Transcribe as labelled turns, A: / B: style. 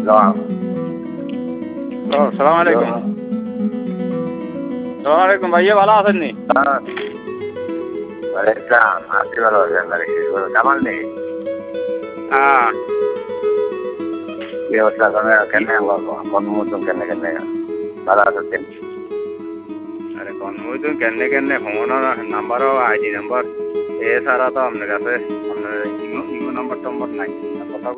A: সালাম আলাইকুম। সালাম আলাইকুম ভাইয়া, ভালো আছেন নি?
B: ওয়ালাইকুম আছি ভালো আছেন নাকি কামাল নেই
A: হ্যাঁ,
B: কি অবস্থা কেন কর্মমুদ্যম কেন ভালো আছেন
A: আরে কনফিউজন কেনে কেনে ফোনের নাম্বারও আইডি নাম্বার এ ছাড়া তো আপনার কাছে আপনার ইমো নাম্বার টম্বর নাই।